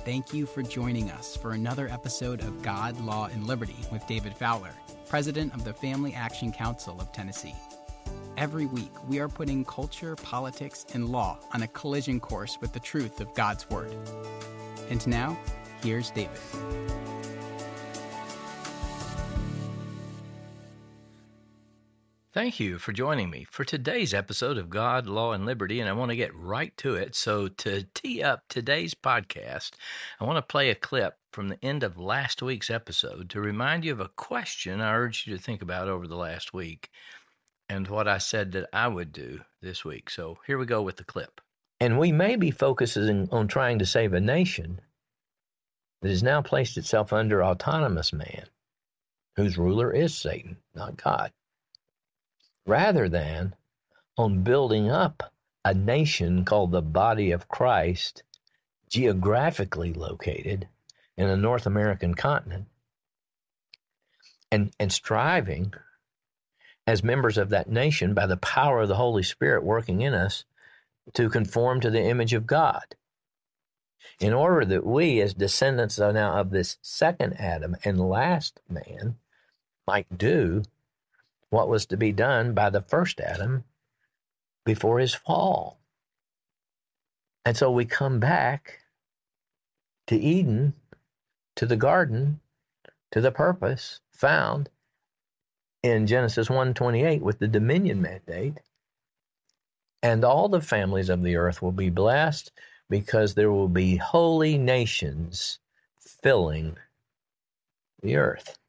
thank you for joining us for another episode of God, Law, and Liberty with David Fowler, President of the Family Action Council of Tennessee. Every week, we are putting culture, politics, and law on a collision course with the truth of God's Word. And now, here's David. Thank you for joining me for today's episode of God, Law, and Liberty, and I want to get right to it. So to tee up today's podcast, I want to play a clip from the end of last week's episode to remind you of a question I urged you to think about over the last week and what I said that I would do this week. So here we go with the clip. And we may be focusing on trying to save a nation that has now placed itself under autonomous man, whose ruler is Satan, not God, rather than on building up a nation called the body of Christ, geographically located in a North American continent, and striving as members of that nation by the power of the Holy Spirit working in us to conform to the image of God, in order that we, as descendants now of this second Adam and last man, might do what was to be done by the first Adam before his fall. And so we come back to Eden, to the garden, to the purpose found in Genesis 1:28 with the dominion mandate. And all the families of the earth will be blessed because there will be holy nations filling the earth.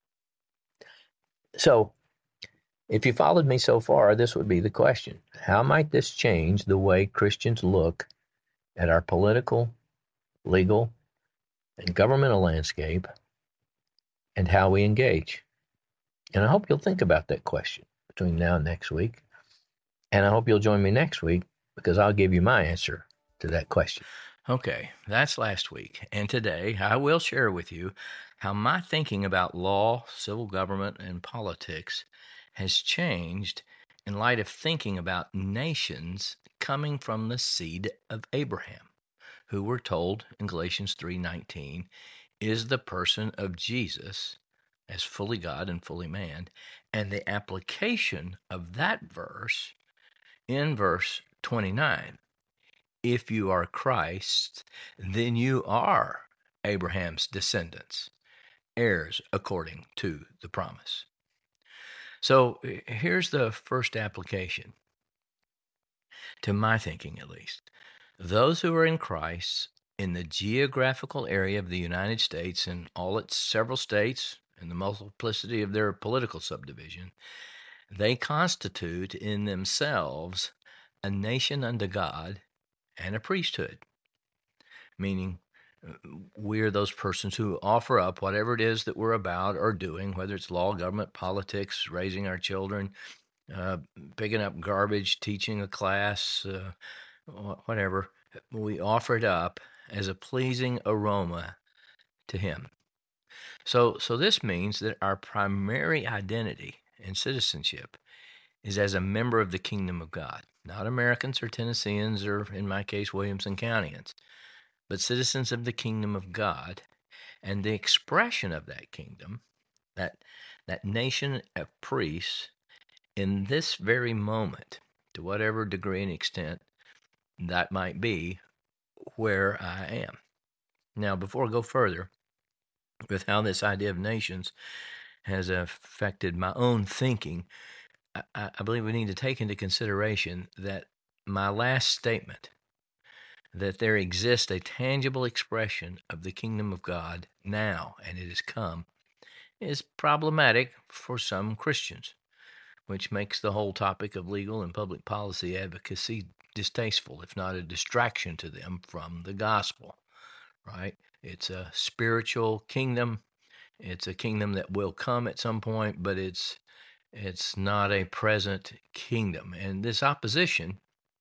So, if you followed me so far, this would be the question. How might this change the way Christians look at our political, legal, and governmental landscape and how we engage? And I hope you'll think about that question between now and next week. And I hope you'll join me next week because I'll give you my answer to that question. Okay, that's last week. And today I will share with you how my thinking about law, civil government, and politics has changed in light of thinking about nations coming from the seed of Abraham, who we're told in Galatians 3:19 is the person of Jesus as fully God and fully man, and the application of that verse in verse 29. If you are Christ, then you are Abraham's descendants, heirs according to the promise. So here's the first application, to my thinking at least. Those who are in Christ in the geographical area of the United States and all its several states and the multiplicity of their political subdivision, they constitute in themselves a nation unto God and a priesthood, meaning we're those persons who offer up whatever it is that we're about or doing, whether it's law, government, politics, raising our children, picking up garbage, teaching a class, whatever. We offer it up as a pleasing aroma to Him. So this means that our primary identity and citizenship is as a member of the kingdom of God, not Americans or Tennesseans or, in my case, Williamson Countyans, but citizens of the kingdom of God, and the expression of that kingdom, that nation of priests, in this very moment, to whatever degree and extent that might be, where I am. Now, before I go further with how this idea of nations has affected my own thinking, I believe we need to take into consideration that my last statement, that there exists a tangible expression of the kingdom of God now, and it has come, is problematic for some Christians, which makes the whole topic of legal and public policy advocacy distasteful, if not a distraction to them from the gospel, right? It's a spiritual kingdom. It's a kingdom that will come at some point, but it's not a present kingdom. And this opposition,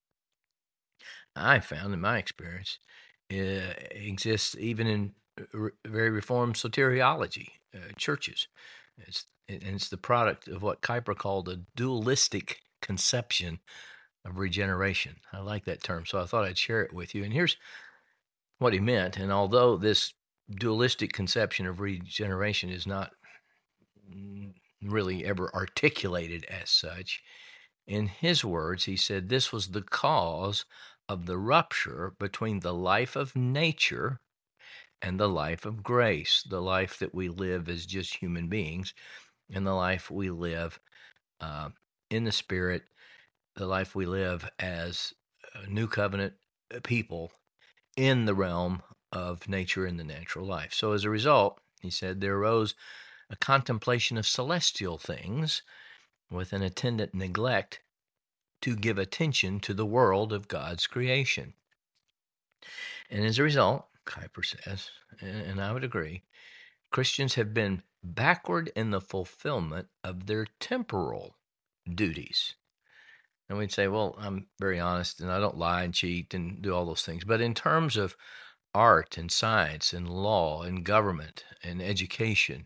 I found in my experience, exists even in very Reformed soteriology churches. It's the product of what Kuyper called a dualistic conception of regeneration. I like that term, so I thought I'd share it with you. And here's what he meant. And although this dualistic conception of regeneration is not really ever articulated as such, in his words, he said this was the cause of the rupture between the life of nature and the life of grace, the life that we live as just human beings, and the life we live in the Spirit, the life we live as new covenant people in the realm of nature and the natural life. So as a result, he said, there arose a contemplation of celestial things with an attendant neglect to give attention to the world of God's creation. And as a result, Kuyper says, and I would agree, Christians have been backward in the fulfillment of their temporal duties. And we'd say, well, I'm very honest and I don't lie and cheat and do all those things. But in terms of art and science and law and government and education,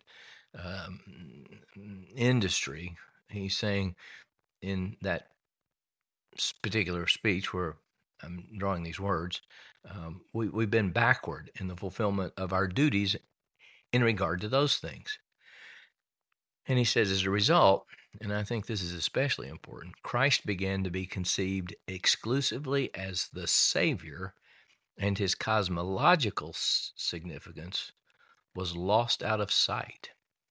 industry, he's saying in that particular speech where I'm drawing these words, we've been backward in the fulfillment of our duties in regard to those things. And he says, as a result, and I think this is especially important, Christ began to be conceived exclusively as the Savior, and his cosmological significance was lost out of sight.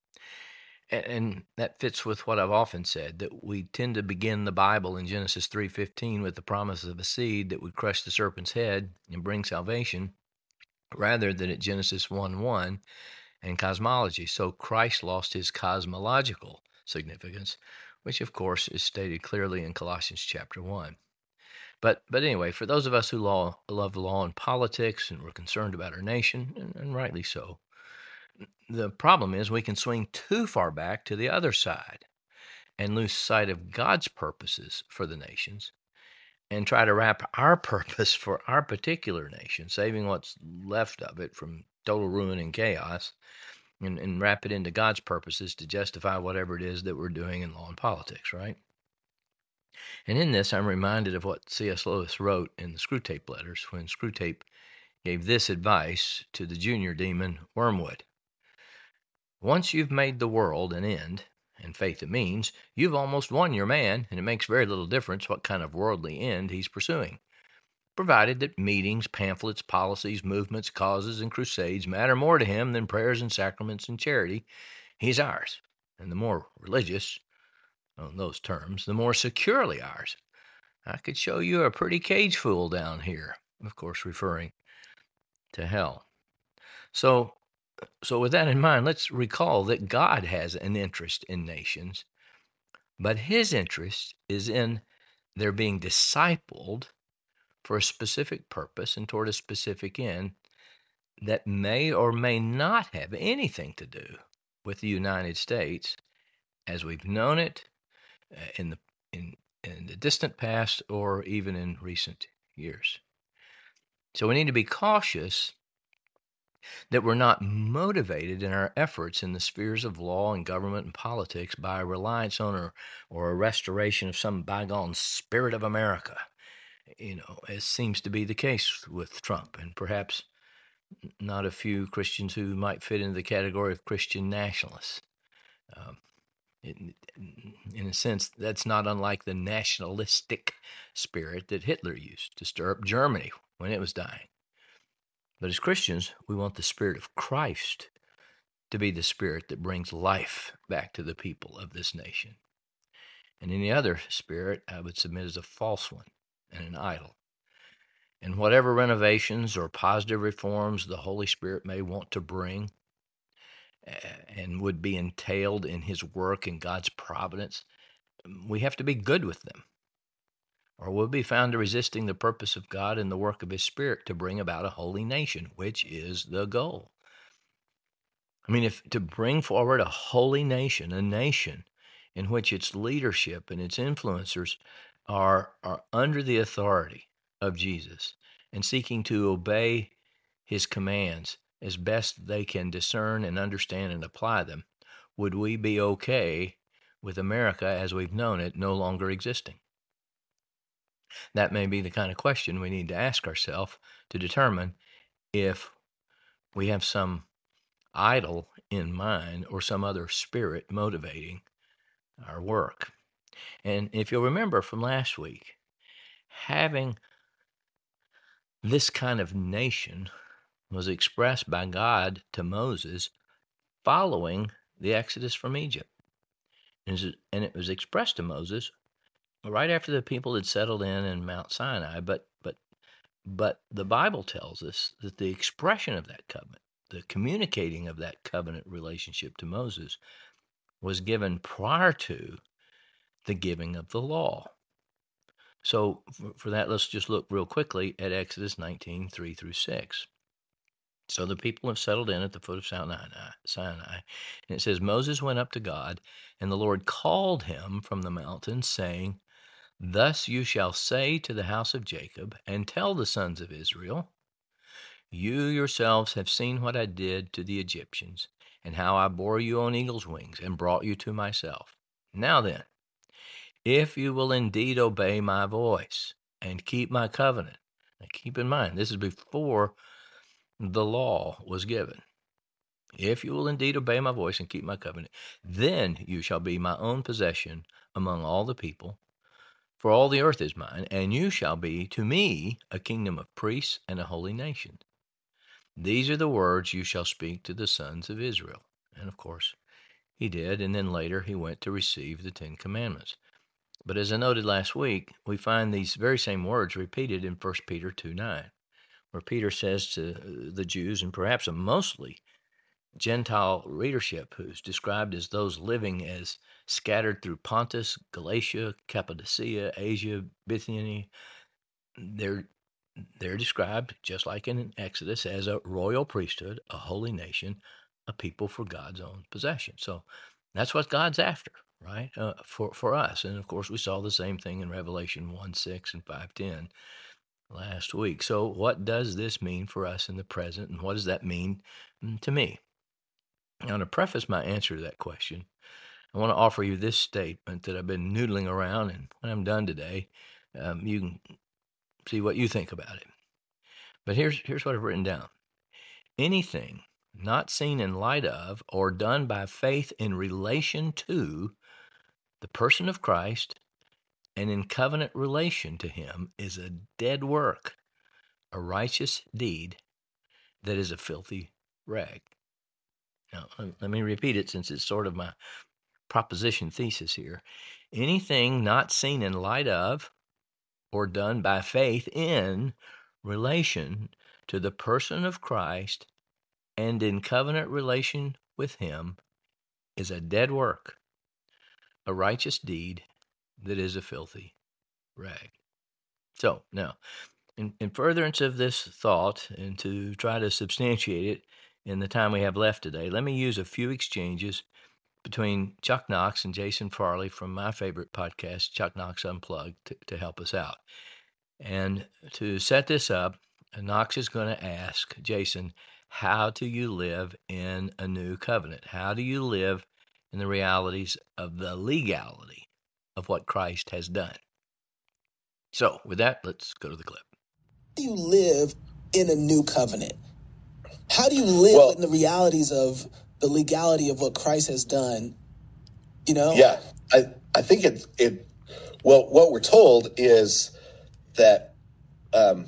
And that fits with what I've often said, that we tend to begin the Bible in Genesis 3:15 with the promise of a seed that would crush the serpent's head and bring salvation, rather than at Genesis 1:1 and cosmology. So Christ lost his cosmological significance, which of course is stated clearly in Colossians chapter 1. But anyway, for those of us who love law and politics and we're concerned about our nation, and rightly so, the problem is we can swing too far back to the other side and lose sight of God's purposes for the nations and try to wrap our purpose for our particular nation, saving what's left of it from total ruin and chaos, and wrap it into God's purposes to justify whatever it is that we're doing in law and politics, right? And in this, I'm reminded of what C.S. Lewis wrote in the Screwtape Letters when Screwtape gave this advice to the junior demon, Wormwood. Once you've made the world an end, and faith it means, you've almost won your man, and it makes very little difference what kind of worldly end he's pursuing, provided that meetings, pamphlets, policies, movements, causes, and crusades matter more to him than prayers and sacraments and charity. He's ours, and the more religious, on those terms, the more securely ours. I could show you a pretty cage fool down here, of course referring to hell. So with that in mind, let's recall that God has an interest in nations, but his interest is in their being discipled for a specific purpose and toward a specific end that may or may not have anything to do with the United States as we've known it in the distant past or even in recent years. So we need to be cautious that we're not motivated in our efforts in the spheres of law and government and politics by a reliance on or a restoration of some bygone spirit of America, as seems to be the case with Trump, and perhaps not a few Christians who might fit into the category of Christian nationalists. In a sense, that's not unlike the nationalistic spirit that Hitler used to stir up Germany when it was dying. But as Christians, we want the Spirit of Christ to be the Spirit that brings life back to the people of this nation. And any other spirit, I would submit, is a false one and an idol. And whatever renovations or positive reforms the Holy Spirit may want to bring and would be entailed in his work in God's providence, we have to be good with them, or we'll be found resisting the purpose of God and the work of his Spirit to bring about a holy nation, which is the goal. I mean, if to bring forward a holy nation, a nation in which its leadership and its influencers are under the authority of Jesus and seeking to obey his commands as best they can discern and understand and apply them, would we be okay with America as we've known it no longer existing? That may be the kind of question we need to ask ourselves to determine if we have some idol in mind or some other spirit motivating our work. And if you'll remember from last week, having this kind of nation was expressed by God to Moses following the Exodus from Egypt. And it was expressed to Moses right after the people had settled in Mount Sinai. But the Bible tells us that the expression of that covenant, the communicating of that covenant relationship to Moses, was given prior to the giving of the law. So for that, let's just look real quickly at Exodus 19, 3 through 6. So the people have settled in at the foot of Sinai, and it says, Moses went up to God, and the Lord called him from the mountain, saying, Thus you shall say to the house of Jacob, and tell the sons of Israel, You yourselves have seen what I did to the Egyptians, and how I bore you on eagle's wings, and brought you to myself. Now then, if you will indeed obey my voice, and keep my covenant. Now keep in mind, this is before the law was given. If you will indeed obey my voice and keep my covenant, then you shall be my own possession among all the people, for all the earth is mine, and you shall be to me a kingdom of priests and a holy nation. These are the words you shall speak to the sons of Israel. And of course, he did, and then later he went to receive the 10 Commandments. But as I noted last week, we find these very same words repeated in 1 Peter 2:9, where Peter says to the Jews, and perhaps a mostly Gentile readership, who's described as those living as scattered through Pontus, Galatia, Cappadocia, Asia, Bithynia, they're described, just like in Exodus, as a royal priesthood, a holy nation, a people for God's own possession. So that's what God's after, right, for us. And of course, we saw the same thing in Revelation 1:6 and 5:10 last week. So what does this mean for us in the present, and what does that mean to me? Now, to preface my answer to that question, I want to offer you this statement that I've been noodling around, and when I'm done today, you can see what you think about it. But here's what I've written down. Anything not seen in light of or done by faith in relation to the person of Christ and in covenant relation to him is a dead work, a righteous deed that is a filthy rag. Now, let me repeat it, since it's sort of my proposition thesis here. Anything not seen in light of or done by faith in relation to the person of Christ and in covenant relation with him is a dead work, a righteous deed that is a filthy rag. So now, in furtherance of this thought, and to try to substantiate it in the time we have left today, let me use a few exchanges between Chuck Knox and Jason Farley from my favorite podcast, Chuck Knox Unplugged, to help us out. And to set this up, Knox is going to ask Jason, how do you live in a new covenant? How do you live in the realities of the legality of what Christ has done? So with that, let's go to the clip. How do you live in a new covenant? How do you live in the realities of the legality of what Christ has done? You know? Yeah, I think what we're told is that the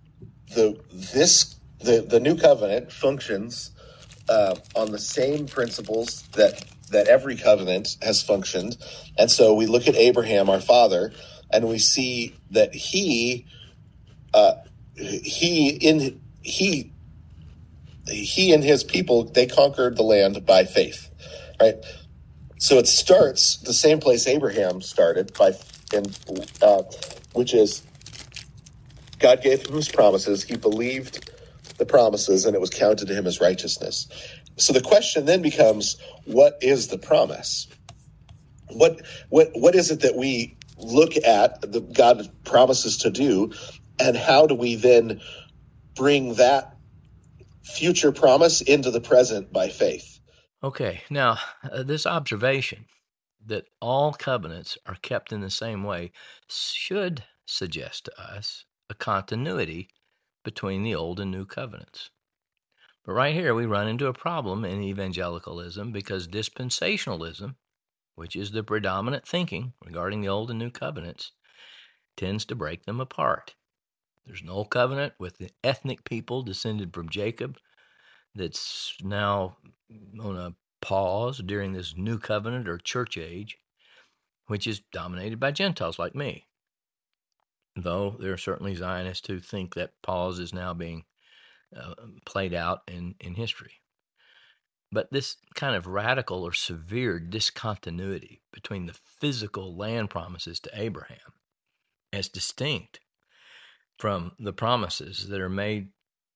new covenant functions on the same principles that every covenant has functioned. And so we look at Abraham, our father, and we see that he and his people, they conquered the land by faith, right? So it starts the same place Abraham started, which is God gave him his promises. He believed the promises, and it was counted to him as righteousness. So the question then becomes, what is the promise? What is it that we look at that God promises to do, and how do we then bring that future promise into the present by faith? Okay, now this observation that all covenants are kept in the same way should suggest to us a continuity between the old and new covenants. But right here, we run into a problem in evangelicalism because dispensationalism, which is the predominant thinking regarding the Old and New Covenants, tends to break them apart. There's an Old Covenant with the ethnic people descended from Jacob that's now on a pause during this New Covenant or church age, which is dominated by Gentiles like me. Though there are certainly Zionists who think that pause is now being played out in history. But this kind of radical or severe discontinuity between the physical land promises to Abraham as distinct from the promises that are made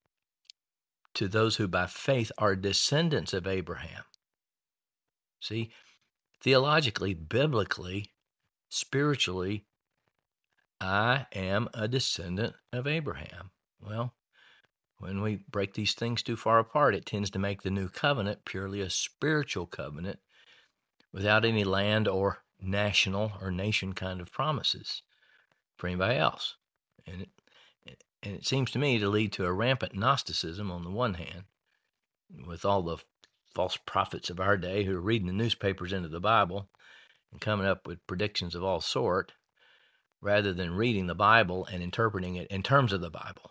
to those who by faith are descendants of Abraham. See, theologically, biblically, spiritually, I am a descendant of Abraham. Well, when we break these things too far apart, it tends to make the new covenant purely a spiritual covenant without any land or national or nation kind of promises for anybody else. And it seems to me to lead to a rampant Gnosticism on the one hand, with all the false prophets of our day who are reading the newspapers into the Bible and coming up with predictions of all sort, rather than reading the Bible and interpreting it in terms of the Bible.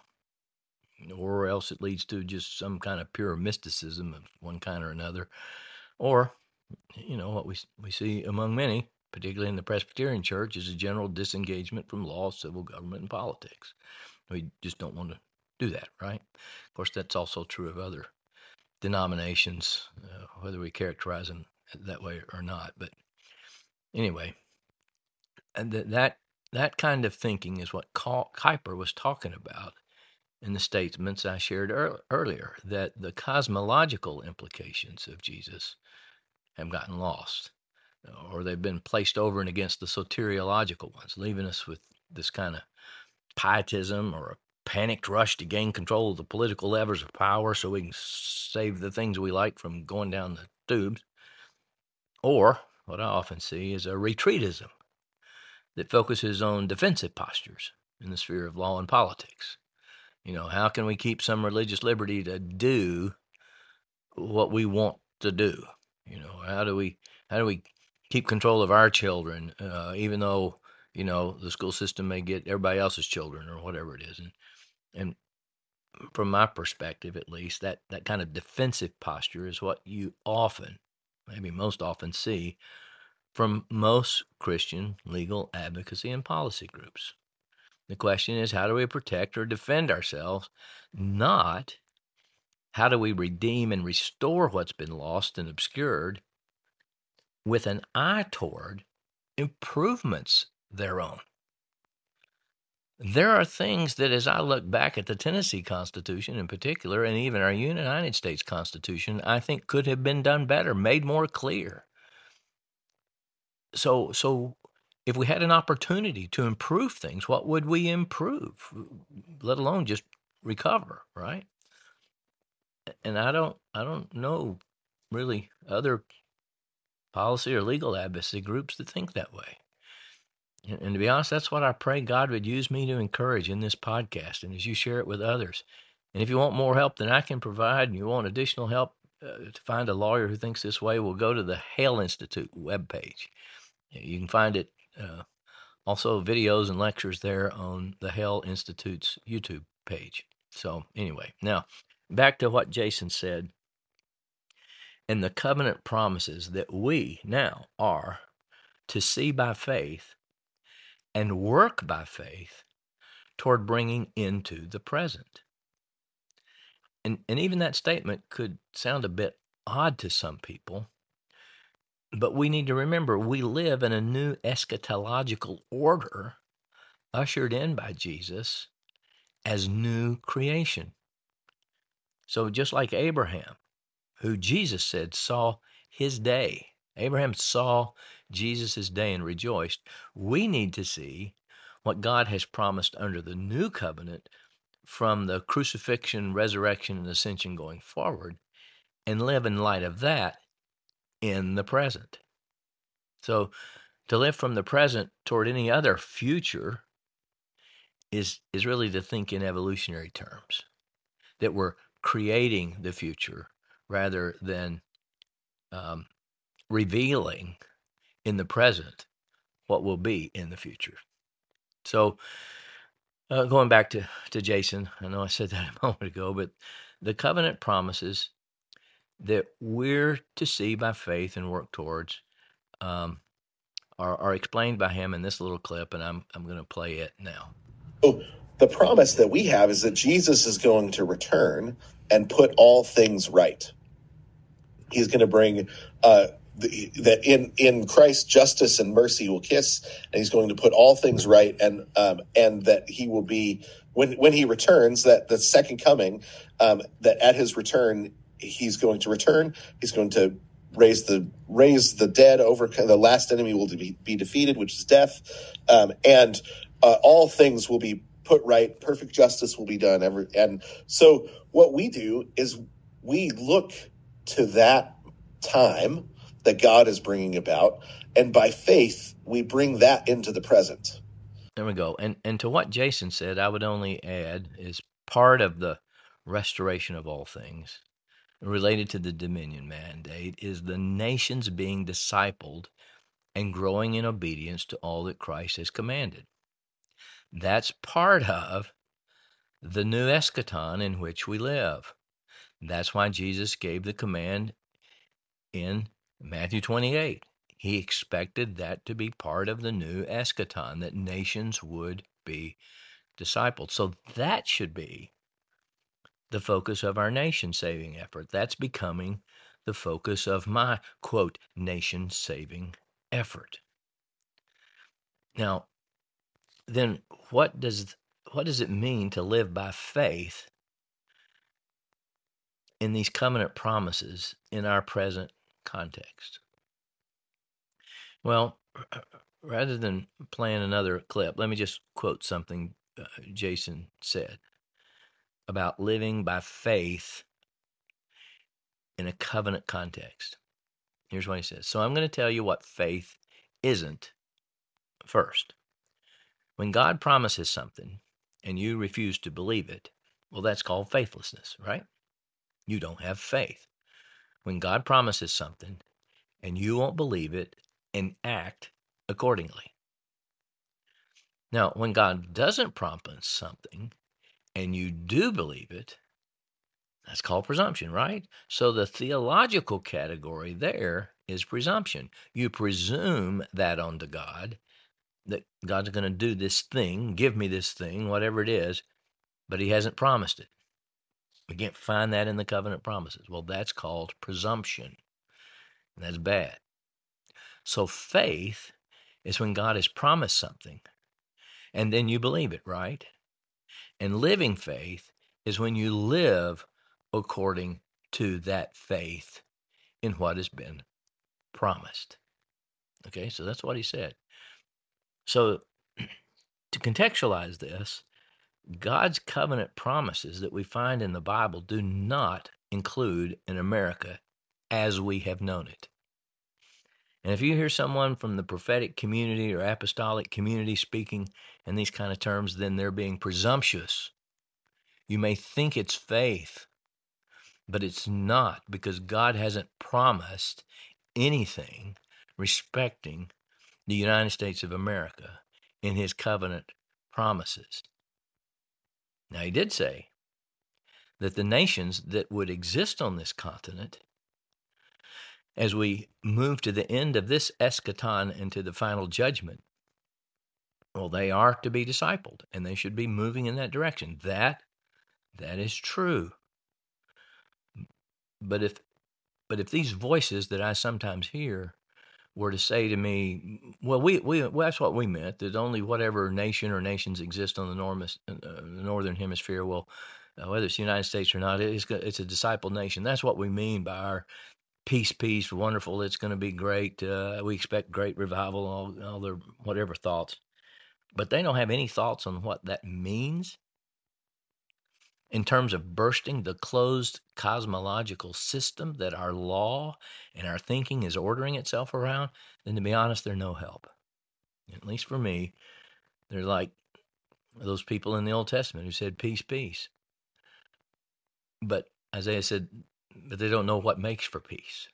Or else it leads to just some kind of pure mysticism of one kind or another. Or, what we see among many, particularly in the Presbyterian Church, is a general disengagement from law, civil government, and politics. We just don't want to do that, right? Of course, that's also true of other denominations, whether we characterize them that way or not. But anyway, and that kind of thinking is what Kuyper was talking about in the statements I shared earlier, that the cosmological implications of Jesus have gotten lost, or they've been placed over and against the soteriological ones, leaving us with this kind of pietism or a panicked rush to gain control of the political levers of power so we can save the things we like from going down the tubes. Or what I often see is a retreatism that focuses on defensive postures in the sphere of law and politics. How can we keep some religious liberty to do what we want to do? How do we keep control of our children, even though, the school system may get everybody else's children or whatever it is. And from my perspective, at least, that kind of defensive posture is what you often, maybe most often, see from most Christian legal advocacy and policy groups. The question is, how do we protect or defend ourselves? Not how do we redeem and restore what's been lost and obscured with an eye toward improvements thereon. There are things that, as I look back at the Tennessee Constitution in particular, and even our United States Constitution, I think could have been done better, made more clear. So if we had an opportunity to improve things, what would we improve, let alone just recover, right? And I don't know really other policy or legal advocacy groups that think that way. And to be honest, that's what I pray God would use me to encourage in this podcast and as you share it with others. And if you want more help than I can provide and you want additional help to find a lawyer who thinks this way, we'll go to the Hale Institute webpage. You can find it, also videos and lectures there on the Hale Institute's YouTube page. So anyway, now back to what Jason said. And the covenant promises that we now are to see by faith and work by faith toward bringing into the present. And even that statement could sound a bit odd to some people, but we need to remember we live in a new eschatological order ushered in by Jesus as new creation. So just like Abraham, who Jesus said saw his day, Abraham saw Jesus' day and rejoiced, we need to see what God has promised under the new covenant from the crucifixion, resurrection, and ascension going forward, and live in light of that in the present. So to live from the present toward any other future is really to think in evolutionary terms, that we're creating the future rather than revealing in the present what will be in the future. So going back to Jason, I know I said that a moment ago, but the covenant promises that we're to see by faith and work towards are explained by him in this little clip, and I'm going to play it now. So the promise that we have is that Jesus is going to return and put all things right. He's going to bring that in Christ, justice and mercy will kiss, and he's going to put all things right, and that he will be when he returns, that the second coming, that at his return he's going to return. He's going to raise the dead, over the last enemy will be defeated, which is death, and all things will be put right. Perfect justice will be done. And so what we do is we look to that time that God is bringing about, and by faith we bring that into the present. There we go. And to what Jason said, I would only add is part of the restoration of all things related to the dominion mandate is the nations being discipled and growing in obedience to all that Christ has commanded. That's part of the new eschaton in which we live. That's why Jesus gave the command in Matthew 28. He expected that to be part of the new eschaton, that nations would be discipled. So that should be the focus of our nation-saving effort. That's becoming the focus of my, quote, nation-saving effort. Now, then what does it mean to live by faith in these covenant promises in our present context? Well, rather than playing another clip, let me just quote something Jason said about living by faith in a covenant context. Here's what he says. So I'm going to tell you what faith isn't first. When God promises something and you refuse to believe it, well, that's called faithlessness, right? You don't have faith. When God promises something and you won't believe it and act accordingly. Now, when God doesn't promise something and you do believe it, that's called presumption, right? So the theological category there is presumption. You presume that onto God, that God's going to do this thing, give me this thing, whatever it is, but he hasn't promised it. We can't find that in the covenant promises. Well, that's called presumption, and that's bad. So faith is when God has promised something, and then you believe it, right? And living faith is when you live according to that faith in what has been promised. Okay, so that's what he said. So to contextualize this, God's covenant promises that we find in the Bible do not include in America as we have known it. And if you hear someone from the prophetic community or apostolic community speaking in these kind of terms, then they're being presumptuous. You may think it's faith, but it's not, because God hasn't promised anything respecting the United States of America in his covenant promises. Now, he did say that the nations that would exist on this continent, as we move to the end of this eschaton and to the final judgment, well, they are to be discipled, and they should be moving in that direction. That is true. But if these voices that I sometimes hear were to say to me, well, that's what we meant, that only whatever nation or nations exist on the northern hemisphere, well, whether it's the United States or not, it's a discipled nation. That's what we mean by our peace, wonderful, it's going to be great. We expect great revival, all their whatever thoughts. But they don't have any thoughts on what that means in terms of bursting the closed cosmological system that our law and our thinking is ordering itself around. Then, to be honest, they're no help. At least for me, they're like those people in the Old Testament who said, peace, peace. But Isaiah said, but they don't know what makes for peace.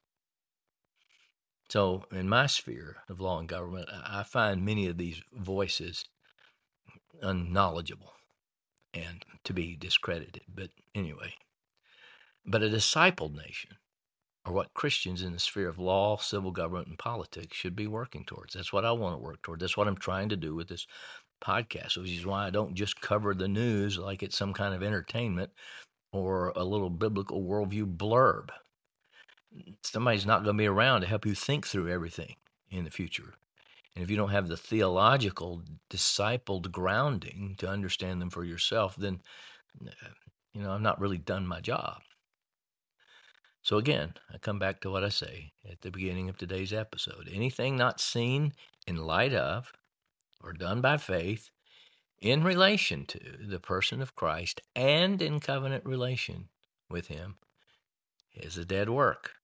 So in my sphere of law and government, I find many of these voices unknowledgeable and to be discredited. But anyway, but a discipled nation are what Christians in the sphere of law, civil government, and politics should be working towards. That's what I want to work toward. That's what I'm trying to do with this podcast, which is why I don't just cover the news like it's some kind of entertainment or a little biblical worldview blurb. Somebody's not going to be around to help you think through everything in the future. And if you don't have the theological, discipled grounding to understand them for yourself, then, I've not really done my job. So again, I come back to what I say at the beginning of today's episode. Anything not seen in light of or done by faith in relation to the person of Christ and in covenant relation with him is a dead work,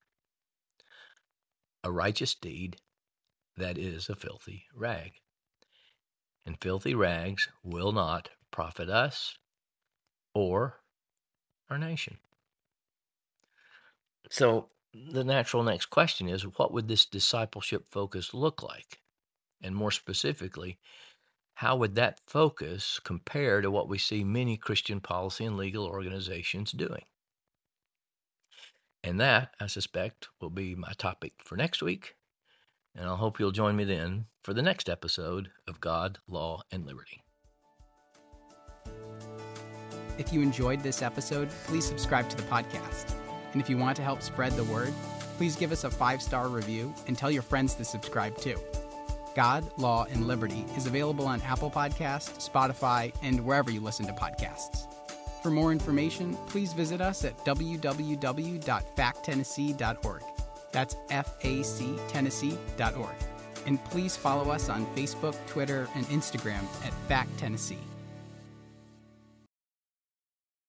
a righteous deed that is a filthy rag. And filthy rags will not profit us or our nation. So the natural next question is, what would this discipleship focus look like? And more specifically, how would that focus compare to what we see many Christian policy and legal organizations doing? And that, I suspect, will be my topic for next week. And I hope you'll join me then for the next episode of God, Law, and Liberty. If you enjoyed this episode, please subscribe to the podcast. And if you want to help spread the word, please give us a 5-star review and tell your friends to subscribe too. God, Law, and Liberty is available on Apple Podcasts, Spotify, and wherever you listen to podcasts. For more information, please visit us at www.facttennessee.org. That's factennessee.org. And please follow us on Facebook, Twitter, and Instagram at Fact Tennessee.